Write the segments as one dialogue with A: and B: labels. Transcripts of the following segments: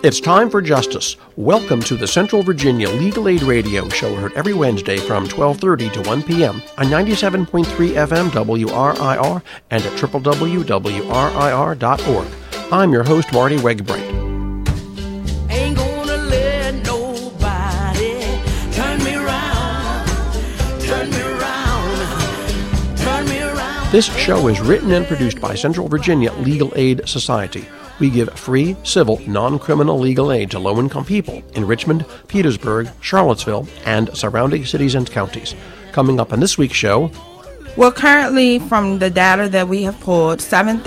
A: It's time for justice. Welcome to the Central Virginia Legal Aid Radio Show, heard every Wednesday from 12:30 to 1 p.m. on 97.3 FM WRIR and at www.wrir.org. I'm your host, Marty Wegbright.
B: Ain't gonna let nobody turn me around, turn me around, turn me around.
A: This show is written and produced by Central Virginia Legal Aid Society. We give free, civil, non-criminal legal aid to low-income people in Richmond, Petersburg, Charlottesville, and surrounding cities and counties. Coming up on this week's show...
C: Well, currently, from the data that we have pulled,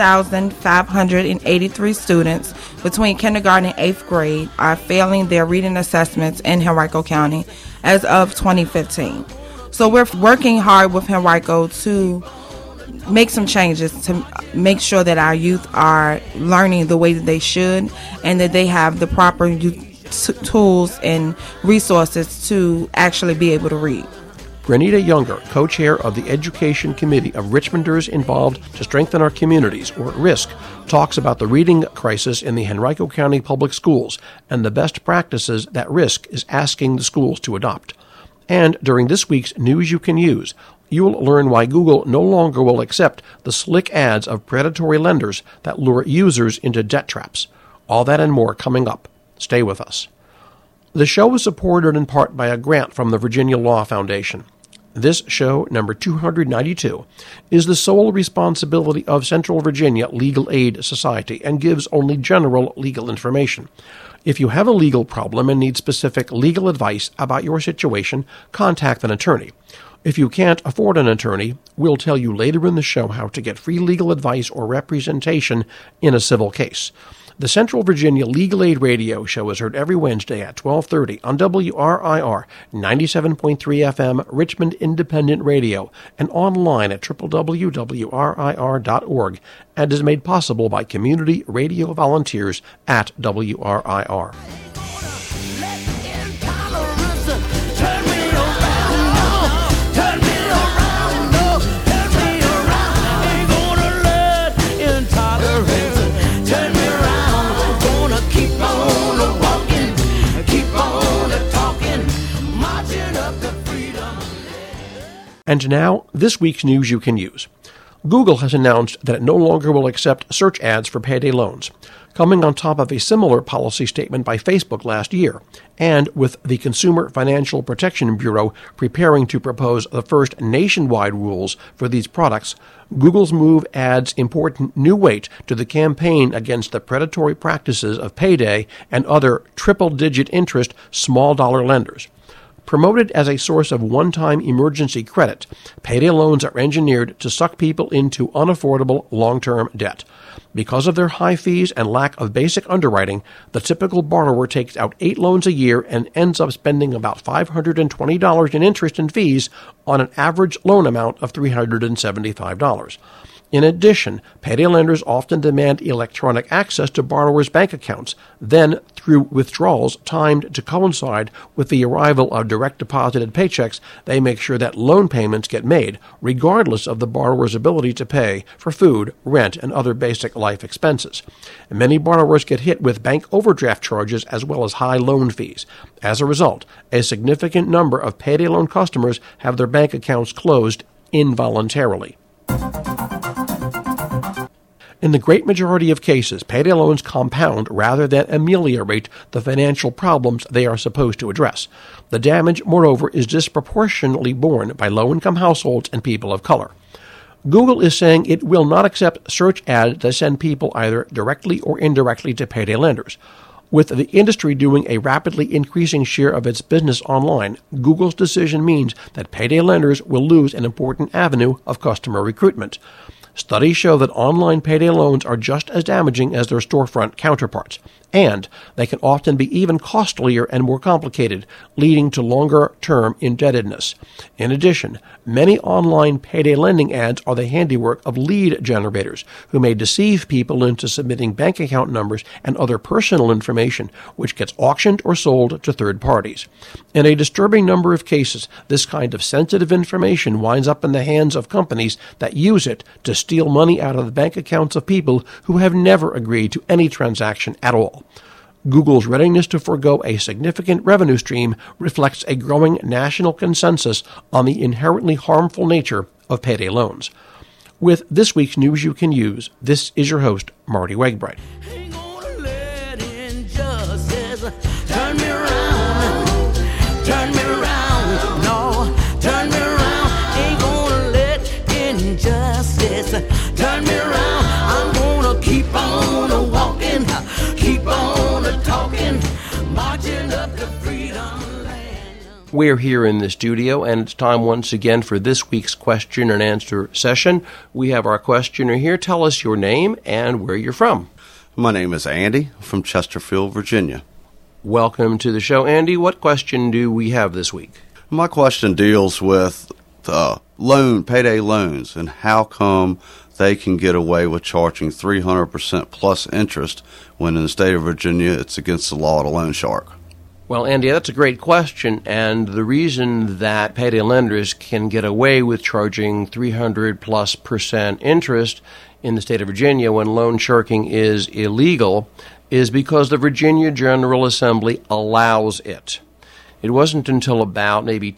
C: 7,583 students between kindergarten and 8th grade are failing their reading assessments in Henrico County as of 2015. So we're working hard with Henrico to make some changes to make sure that our youth are learning the way that they should and that they have the proper tools and resources to actually be able to read.
A: Renita Younger, co-chair of the Education Committee of Richmonders Involved to Strengthen Our Communities, or RISC, talks about the reading crisis in the Henrico County Public Schools and the best practices that RISC is asking the schools to adopt. And during this week's News You Can Use, you'll learn why Google no longer will accept the slick ads of predatory lenders that lure users into debt traps. All that and more coming up. Stay with us. The show is supported in part by a grant from the Virginia Law Foundation. This show, number 292, is the sole responsibility of Central Virginia Legal Aid Society and gives only general legal information. If you have a legal problem and need specific legal advice about your situation, contact an attorney. If you can't afford an attorney, we'll tell you later in the show how to get free legal advice or representation in a civil case. The Central Virginia Legal Aid Radio Show is heard every Wednesday at 12:30 on WRIR 97.3 FM Richmond Independent Radio and online at www.wrir.org and is made possible by community radio volunteers at WRIR. And now, this week's News You Can Use. Google has announced that it no longer will accept search ads for payday loans, coming on top of a similar policy statement by Facebook last year, and with the Consumer Financial Protection Bureau preparing to propose the first nationwide rules for these products. Google's move adds important new weight to the campaign against the predatory practices of payday and other triple-digit interest small-dollar lenders. Promoted as a source of one-time emergency credit, payday loans are engineered to suck people into unaffordable long-term debt. Because of their high fees and lack of basic underwriting, the typical borrower takes out 8 loans a year and ends up spending about $520 in interest and fees on an average loan amount of $375. In addition, payday lenders often demand electronic access to borrowers' bank accounts, then through withdrawals timed to coincide with the arrival of direct deposited paychecks, they make sure that loan payments get made, regardless of the borrower's ability to pay for food, rent, and other basic life expenses. Many borrowers get hit with bank overdraft charges as well as high loan fees. As a result, a significant number of payday loan customers have their bank accounts closed involuntarily. In the great majority of cases, payday loans compound rather than ameliorate the financial problems they are supposed to address. The damage, moreover, is disproportionately borne by low-income households and people of color. Google is saying it will not accept search ads that send people either directly or indirectly to payday lenders. With the industry doing a rapidly increasing share of its business online, Google's decision means that payday lenders will lose an important avenue of customer recruitment. Studies show that online payday loans are just as damaging as their storefront counterparts, and they can often be even costlier and more complicated, leading to longer-term indebtedness. In addition, many online payday lending ads are the handiwork of lead generators who may deceive people into submitting bank account numbers and other personal information, which gets auctioned or sold to third parties. In a disturbing number of cases, this kind of sensitive information winds up in the hands of companies that use it to steal money out of the bank accounts of people who have never agreed to any transaction at all. Google's readiness to forego a significant revenue stream reflects a growing national consensus on the inherently harmful nature of payday loans. With this week's News You Can Use, this is your host, Marty Wegbright.
B: Ain't gonna let injustice turn me around, no, turn me around. Ain't gonna let injustice turn me around. I'm gonna keep on walking, keep on talking, marching up to freedom land.
A: We're here in the studio, and it's time once again for this week's question and answer session. We have our questioner here. Tell us your name and where you're from.
D: My name is Andy from Chesterfield, Virginia.
A: Welcome to the show, Andy. What question do we have this week?
D: My question deals with payday loans, and how come they can get away with charging 300% plus interest when in the state of Virginia it's against the law to loan shark?
A: Well, Andy, that's a great question, and the reason that payday lenders can get away with charging 300+% interest in the state of Virginia when loan sharking is illegal is because the Virginia General Assembly allows it. It wasn't until about maybe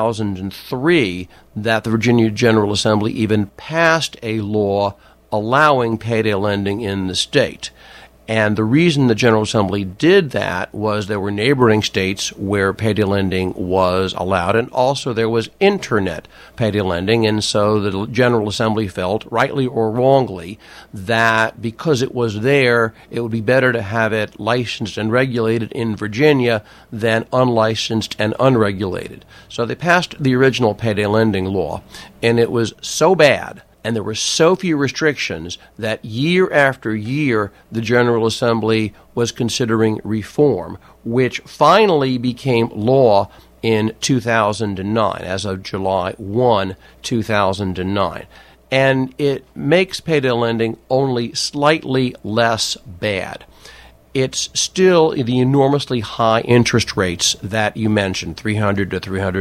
A: 2003 that the Virginia General Assembly even passed a law allowing payday lending in the state. And the reason the General Assembly did that was there were neighboring states where payday lending was allowed, and also there was internet payday lending, and so the General Assembly felt, rightly or wrongly, that because it was there, it would be better to have it licensed and regulated in Virginia than unlicensed and unregulated. So they passed the original payday lending law, and it was so bad and there were so few restrictions that year after year the General Assembly was considering reform, which finally became law in 2009, as of July 1, 2009. And it makes payday lending only slightly less bad. It's still the enormously high interest rates that you mentioned, 300 to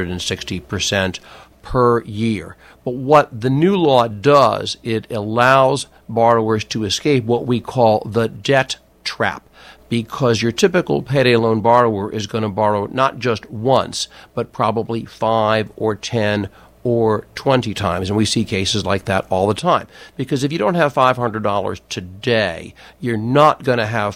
A: 360% per year. But what the new law does, it allows borrowers to escape what we call the debt trap, because your typical payday loan borrower is going to borrow not just once, but probably 5 or 10 or 20 times, and we see cases like that all the time. Because if you don't have $500 today, you're not going to have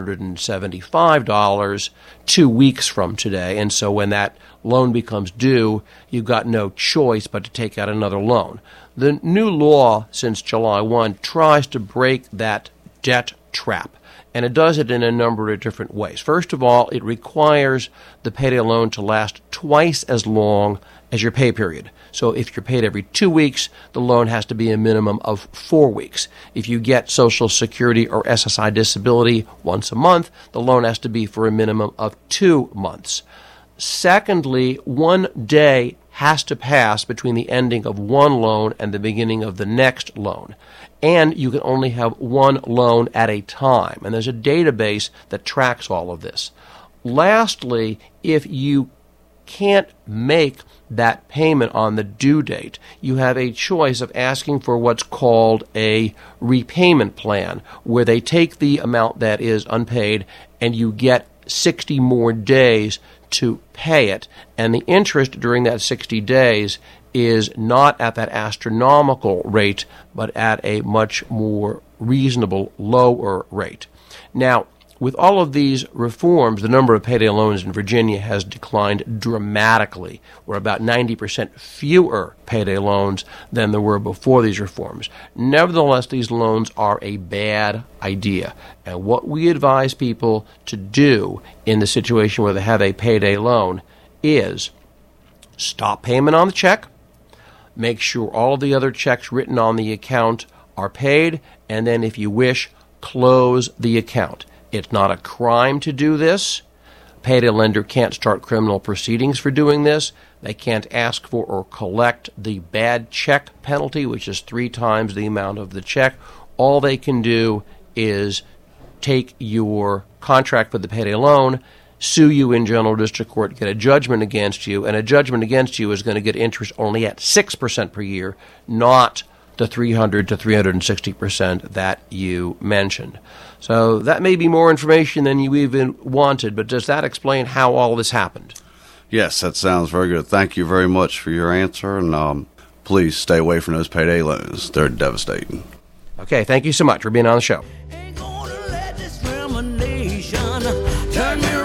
A: $575 2 weeks from today, and so when that loan becomes due, you've got no choice but to take out another loan. The new law since July 1 tries to break that debt trap, and it does it in a number of different ways. First of all, it requires the payday loan to last twice as long as your pay period. So if you're paid every 2 weeks, the loan has to be a minimum of 4 weeks. If you get Social Security or SSI disability once a month, the loan has to be for a minimum of 2 months. Secondly, 1 day has to pass between the ending of one loan and the beginning of the next loan. And you can only have one loan at a time. And there's a database that tracks all of this. Lastly, if you can't make that payment on the due date, you have a choice of asking for what's called a repayment plan, where they take the amount that is unpaid and you get 60 more days to pay it, and the interest during that 60 days is not at that astronomical rate, but at a much more reasonable, lower rate. Now, with all of these reforms, the number of payday loans in Virginia has declined dramatically. We're about 90% fewer payday loans than there were before these reforms. Nevertheless, these loans are a bad idea. And what we advise people to do in the situation where they have a payday loan is stop payment on the check, make sure all of the other checks written on the account are paid, and then if you wish, close the account. It's not a crime to do this. Payday lender can't start criminal proceedings for doing this. They can't ask for or collect the bad check penalty, which is 3 times the amount of the check. All they can do is take your contract for the payday loan, sue you in general district court, get a judgment against you, and a judgment against you is going to get interest only at 6% per year, not the 300 to 360% that you mentioned. So that may be more information than you even wanted, but does that explain how all this happened?
D: Yes, that sounds very good. Thank you very much for your answer, and please stay away from those payday loans. They're devastating.
A: Okay, thank you so much for being on the show.
B: Ain't gonna let discrimination turn me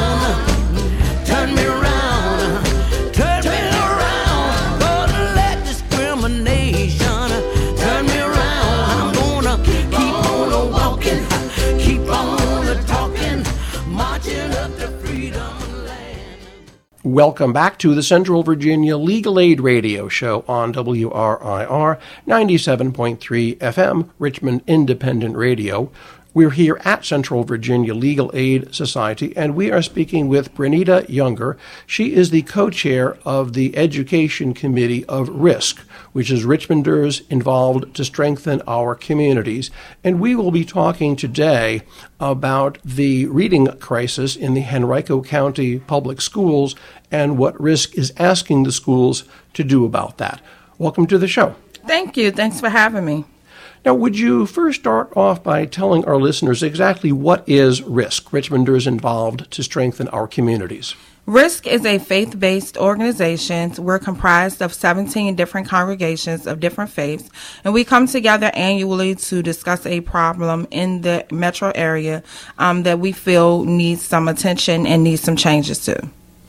B: around, turn me around, turn me around. Gonna let discrimination turn me around. I'm gonna keep on walking, keep on talking, marching up to freedom land.
A: Welcome back to the Central Virginia Legal Aid Radio Show on WRIR 97.3 FM, Richmond Independent Radio. We're here at Central Virginia Legal Aid Society, and we are speaking with Brenita Younger. She is the co-chair of the Education Committee of RISC, which is Richmonders Involved to Strengthen Our Communities. And we will be talking today about the reading crisis in the Henrico County Public Schools and what RISC is asking the schools to do about that. Welcome to the show.
C: Thank you. Thanks for having me.
A: Now, would you first start off by telling our listeners exactly what is RISC, Richmonders Involved to Strengthen Our Communities?
C: RISC is a faith-based organization. We're comprised of 17 different congregations of different faiths, and we come together annually to discuss a problem in the metro area that we feel needs some attention and needs some changes to.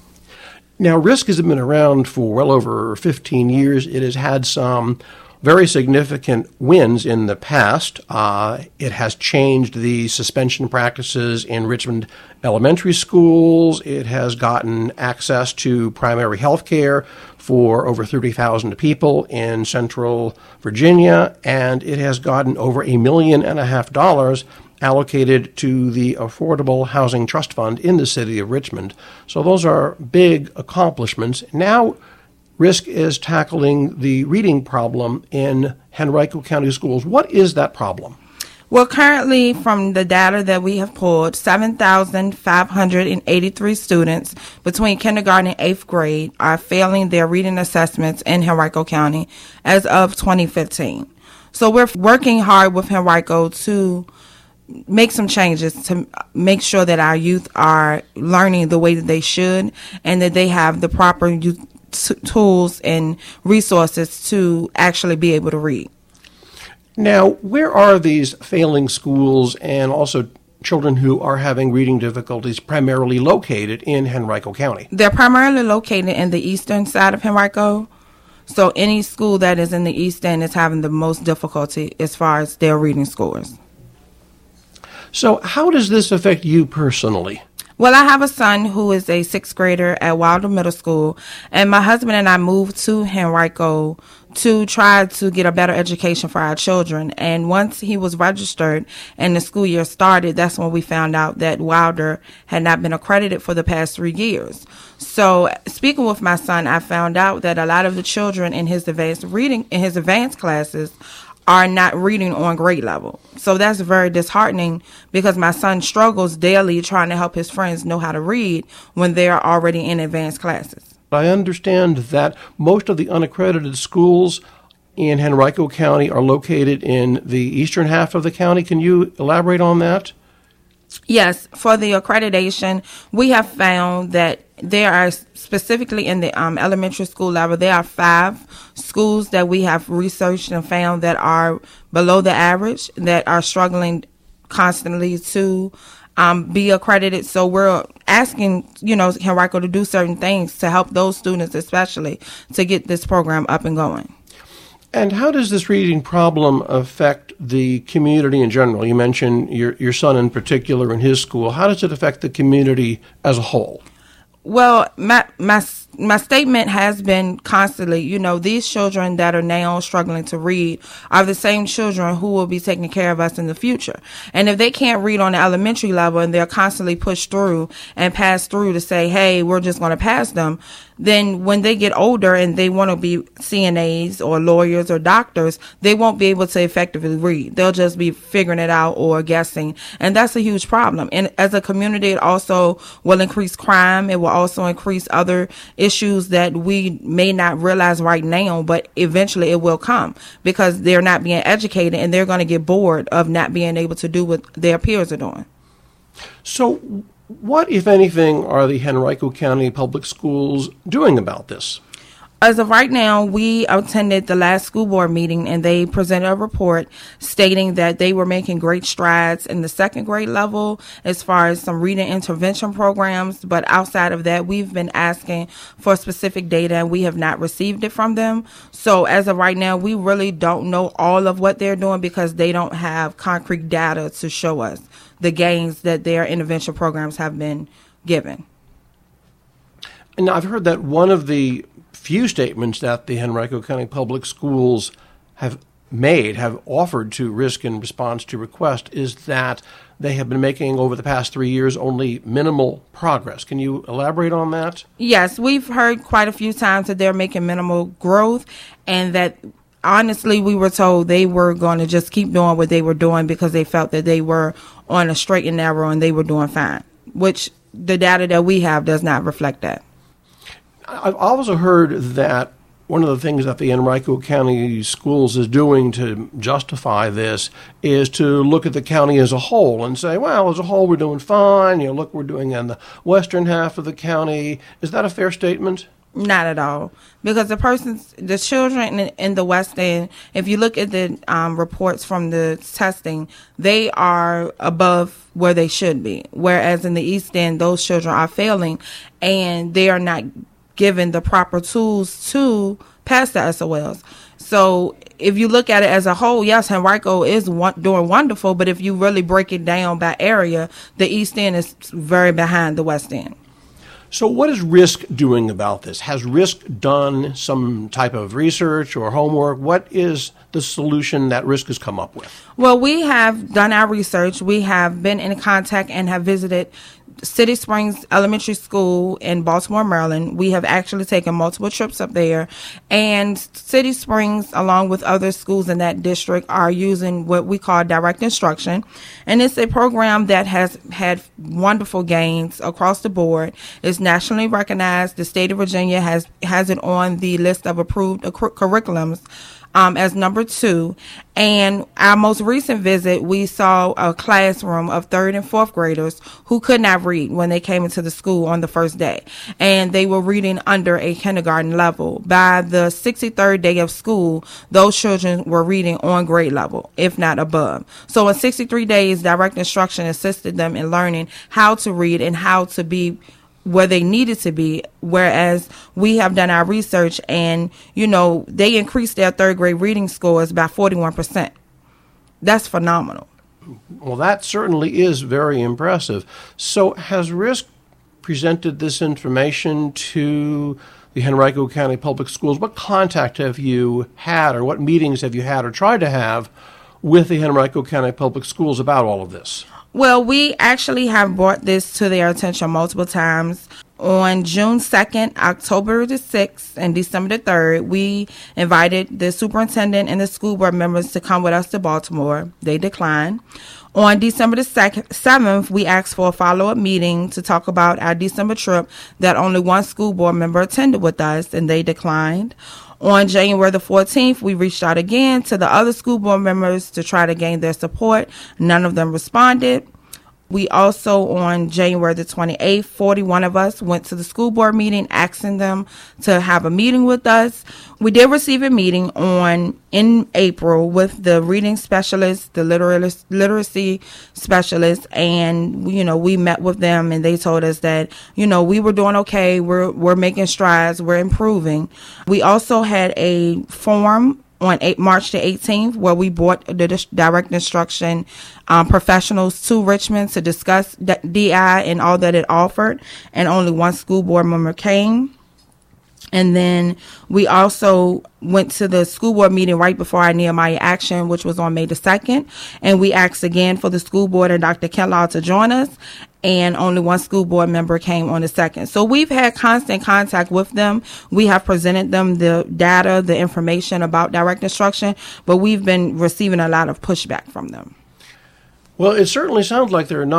A: Now, RISC has been around for well over 15 years. It has had some very significant wins in the past. It has changed the suspension practices in Richmond elementary schools. It has gotten access to primary health care for over 30,000 people in Central Virginia, and it has gotten over $1.5 million allocated to the Affordable Housing Trust Fund in the city of Richmond. So those are big accomplishments. Now, RISC is tackling the reading problem in Henrico County schools. What is that problem?
C: Well, currently, from the data that we have pulled, 7,583 students between kindergarten and 8th grade are failing their reading assessments in Henrico County as of 2015. So we're working hard with Henrico to make some changes to make sure that our youth are learning the way that they should and that they have the proper tools and resources to actually be able to read.
A: Now, where are these failing schools and also children who are having reading difficulties primarily located in Henrico County?
C: They're primarily located in the eastern side of Henrico. So any school that is in the east end is having the most difficulty as far as their reading scores.
A: So how does this affect you personally?
C: Well, I have a son who is a 6th grader at Wilder Middle School, and my husband and I moved to Henrico to try to get a better education for our children. And once he was registered and the school year started, that's when we found out that Wilder had not been accredited for the past 3 years. So speaking with my son, I found out that a lot of the children in his advanced classes are not reading on grade level. So that's very disheartening because my son struggles daily trying to help his friends know how to read when they're already in advanced classes.
A: I understand that most of the unaccredited schools in Henrico County are located in the eastern half of the county. Can you elaborate on that?
C: Yes, for the accreditation, we have found that there are, specifically in the elementary school level, there are 5 schools that we have researched and found that are below the average, that are struggling constantly to be accredited. So we're asking, Henrico to do certain things to help those students, especially to get this program up and going.
A: And how does this reading problem affect the community in general? You mentioned your son in particular in his school. How does it affect the community as a whole?
C: Well, my statement has been constantly, these children that are now struggling to read are the same children who will be taking care of us in the future. And if they can't read on the elementary level and they're constantly pushed through and passed through to say, hey, we're just going to pass them, then when they get older and they want to be CNAs or lawyers or doctors, they won't be able to effectively read. They'll just be figuring it out or guessing. And that's a huge problem. And as a community, it also will increase crime. It will also increase other issues that we may not realize right now, but eventually it will come because they're not being educated and they're going to get bored of not being able to do what their peers are doing.
A: So what, if anything, are the Henrico County Public Schools doing about this?
C: As of right now, we attended the last school board meeting and they presented a report stating that they were making great strides in the second grade level as far as some reading intervention programs. But outside of that, we've been asking for specific data and we have not received it from them. So as of right now, we really don't know all of what they're doing because they don't have concrete data to show us the gains that their intervention programs have been given.
A: And I've heard that one of the few statements that the Henrico County Public Schools have offered to Risk in response to request is that they have been making over the past 3 years only minimal progress. Can you elaborate on that?
C: Yes, we've heard quite a few times that they're making minimal growth and that honestly we were told they were going to just keep doing what they were doing because they felt that they were on a straight and narrow and they were doing fine, which the data that we have does not reflect that.
A: I've also heard that one of the things that the Henrico County Schools is doing to justify this is to look at the county as a whole and say, well, as a whole, we're doing fine. Look, we're doing in the western half of the county. Is that a fair statement?
C: Not at all. Because the children in the West End, if you look at the reports from the testing, they are above where they should be. Whereas in the East End, those children are failing and they are not given the proper tools to pass the SOLs. So if you look at it as a whole, yes, Henrico is doing wonderful, but if you really break it down by area, the East End is very behind the West End.
A: So what is Risk doing about this? Has Risk done some type of research or homework? What is the solution that Risk has come up with?
C: Well, we have done our research. We have been in contact and have visited City Springs Elementary School in Baltimore, Maryland. We have actually taken multiple trips up there, and City Springs, along with other schools in that district, are using what we call direct instruction, and it's a program that has had wonderful gains across the board. It's nationally recognized. The state of Virginia has it on the list of approved curriculums as number 2. And our most recent visit, we saw a classroom of 3rd and 4th graders who could not read when they came into the school on the first day. And they were reading under a kindergarten level. By the 63rd day of school, those children were reading on grade level, if not above. So in 63 days, direct instruction assisted them in learning how to read and how to be where they needed to be, whereas we have done our research and, they increased their 3rd grade reading scores by 41%. That's phenomenal.
A: Well, that certainly is very impressive. So has Risk presented this information to the Henrico County Public Schools? What contact have you had, or what meetings have you had or tried to have with the Henrico County Public Schools about all of this?
C: Well, we actually have brought this to their attention multiple times. On June 2nd, October the 6th, and December the 3rd, we invited the superintendent and the school board members to come with us to Baltimore. They declined. On December the 7th, we asked for a follow-up meeting to talk about our December trip that only one school board member attended with us, and they declined. On January the 14th, we reached out again to the other school board members to try to gain their support. None of them responded. We also, on January the 28th, 41 of us went to the school board meeting asking them to have a meeting with us. We did receive a meeting in April with the reading specialist, the literacy specialist, and we met with them and they told us that we were doing okay, we're making strides, we're improving. We also had a forum on March the 18th, where we brought the direct instruction professionals to Richmond to discuss DI and all that it offered, and only one school board member came. And then we also went to the school board meeting right before our Nehemiah Action, which was on May the 2nd. And we asked again for the school board and Dr. Kellogg to join us. And only one school board member came on the 2nd. So we've had constant contact with them. We have presented them the data, the information about direct instruction, but we've been receiving a lot of pushback from them.
A: Well, it certainly sounds like there are not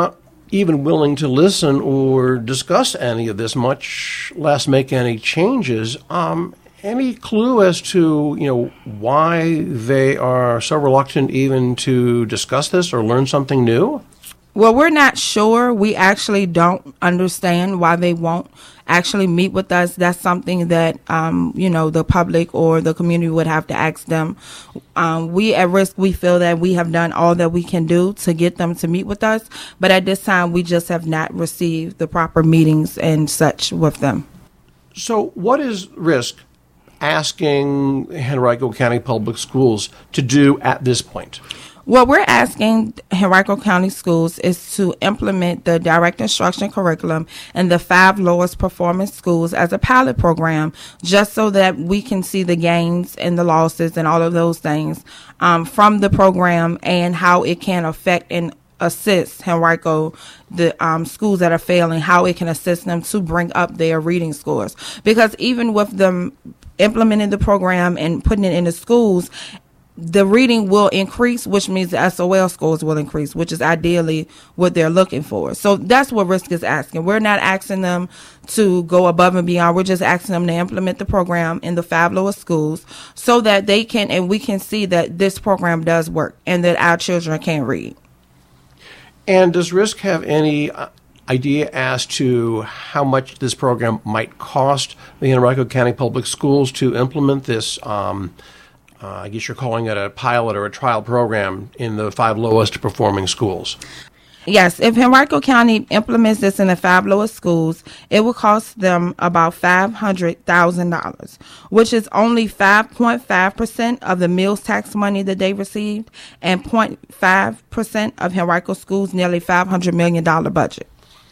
A: even willing to listen or discuss any of this, much less make any changes. Any clue as to, why they are so reluctant even to discuss this or learn something new?
C: Well, we're not sure. We actually don't understand why they won't actually meet with us. That's something that, the public or the community would have to ask them. We at Risk, we feel that we have done all that we can do to get them to meet with us. But at this time, we just have not received the proper meetings and such with them.
A: So what is Risk asking Henrico County Public Schools to do at this point?
C: What we're asking Henrico County Schools is to implement the direct instruction curriculum in the 5 lowest performing schools as a pilot program, just so that we can see the gains and the losses and all of those things from the program and how it can affect and assist Henrico, the schools that are failing, how it can assist them to bring up their reading scores. Because even with them implementing the program and putting it in the schools, the reading will increase, which means the SOL scores will increase, which is ideally what they're looking for. So that's what Risk is asking. We're not asking them to go above and beyond. We're just asking them to implement the program in the 5 lowest schools so that they can, and we can see that this program does work and that our children can read.
A: And does Risk have any idea as to how much this program might cost the Henrico County Public Schools to implement this? I guess you're calling it a pilot or a trial program in the 5 lowest performing schools.
C: Yes, if Henrico County implements this in the 5 lowest schools, it will cost them about $500,000, which is only 5.5% of the meals tax money that they received and 0.5% of Henrico Schools' nearly $500 million budget.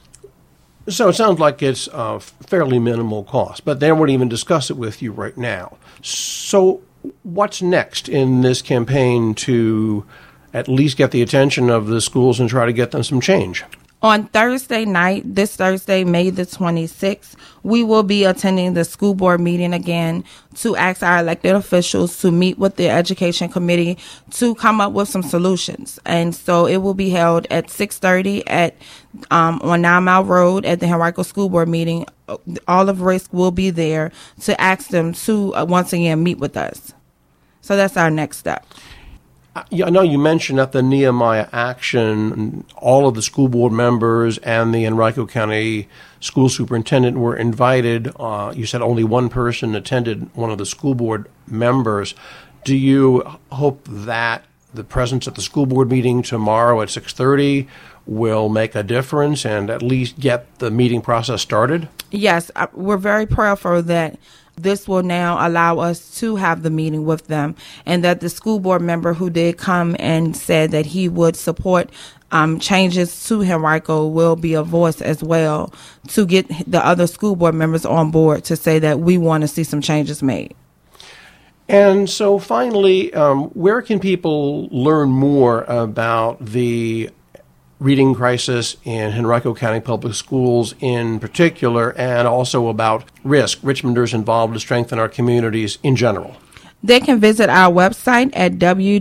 A: So it sounds like it's a fairly minimal cost, but they won't even discuss it with you right now. So what's next in this campaign to at least get the attention of the schools and try to get them some change?
C: On Thursday night, this Thursday, May the 26th, we will be attending the school board meeting again to ask our elected officials to meet with the education committee to come up with some solutions. And so it will be held at 6:30 on 9 Mile Road at the Henrico School Board meeting. All of Risk will be there to ask them to once again meet with us. So that's our next step.
A: I know you mentioned at the Nehemiah Action, all of the school board members and the Henrico County school superintendent were invited. You said only one person attended, one of the school board members. Do you hope that the presence at the school board meeting tomorrow at 6:30 will make a difference and at least get the meeting process started?
C: Yes, we're very prayerful that this will now allow us to have the meeting with them, and that the school board member who did come and said that he would support changes to Henrico will be a voice as well to get the other school board members on board to say that we want to see some changes made.
A: And so finally, where can people learn more about the reading crisis in Henrico County Public Schools in particular, and also about Risk, Richmonders involved to strengthen our communities in general?
C: They can visit our website at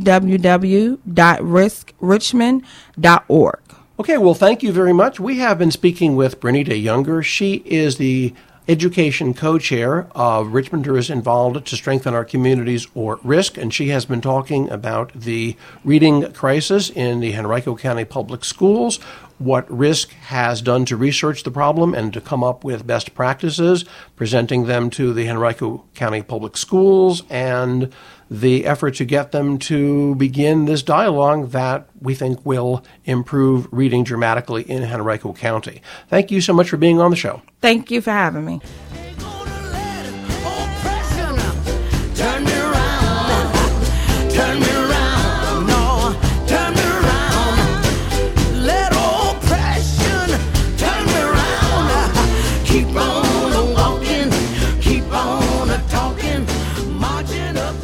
C: www.riscrichmond.org.
A: Okay, well, thank you very much. We have been speaking with Bernita Younger. She is the education co-chair of Richmonders Involved to Strengthen Our Communities, or Risk, and she has been talking about the reading crisis in the Henrico County Public Schools, what Risk has done to research the problem and to come up with best practices, presenting them to the Henrico County Public Schools, and the effort to get them to begin this dialogue that we think will improve reading dramatically in Henrico County. Thank you so much for being on the show.
C: Thank you for having me.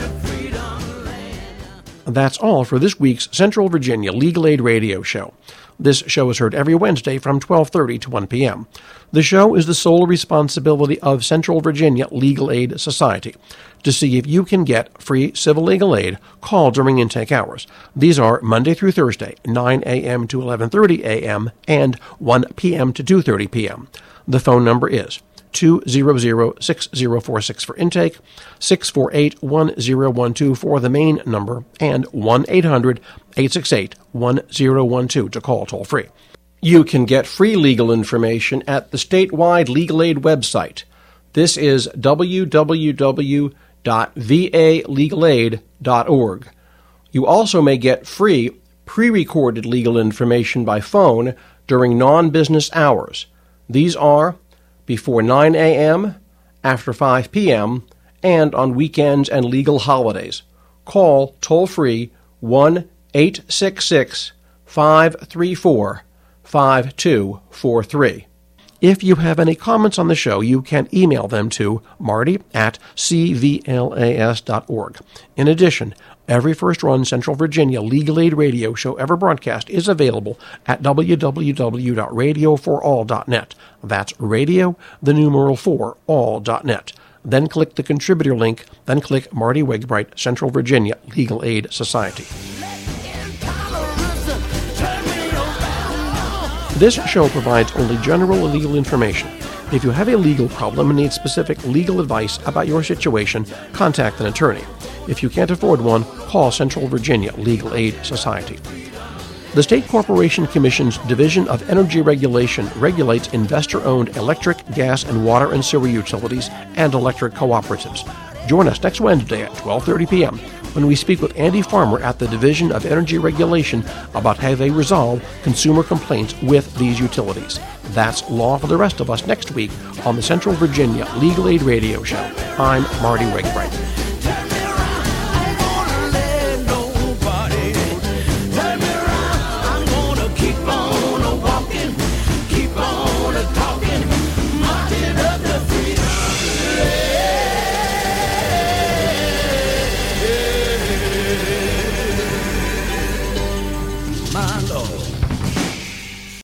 A: That's all for this week's Central Virginia Legal Aid Radio Show. This show is heard every Wednesday from 12:30 to 1 p.m. The show is the sole responsibility of Central Virginia Legal Aid Society. To see if you can get free civil legal aid, call during intake hours. These are Monday through Thursday, 9 a.m. to 11:30 a.m. and 1 p.m. to 2:30 p.m. The phone number is 200-6046 for intake, 648-1012 for the main number, and 1-800-868-1012 to call toll-free. You can get free legal information at the statewide legal aid website. This is www.valegalaid.org. You also may get free pre-recorded legal information by phone during non-business hours. These are before 9 a.m., after 5 p.m., and on weekends and legal holidays. Call toll-free 1-866-534-5243. If you have any comments on the show, you can email them to marty@cvlas.org. In addition, every first-run Central Virginia legal aid radio show ever broadcast is available at www.radioforall.net. That's radio, the numeral 4, all.net. Then click the contributor link, then click Marty Wegbright, Central Virginia Legal Aid Society. This show provides only general legal information. If you have a legal problem and need specific legal advice about your situation, contact an attorney. If you can't afford one, call Central Virginia Legal Aid Society. The State Corporation Commission's Division of Energy Regulation regulates investor-owned electric, gas, and water and sewer utilities and electric cooperatives. Join us next Wednesday at 12:30 p.m. when we speak with Andy Farmer at the Division of Energy Regulation about how they resolve consumer complaints with these utilities. That's law for the rest of us next week on the Central Virginia Legal Aid Radio Show. I'm Marty Wegbright.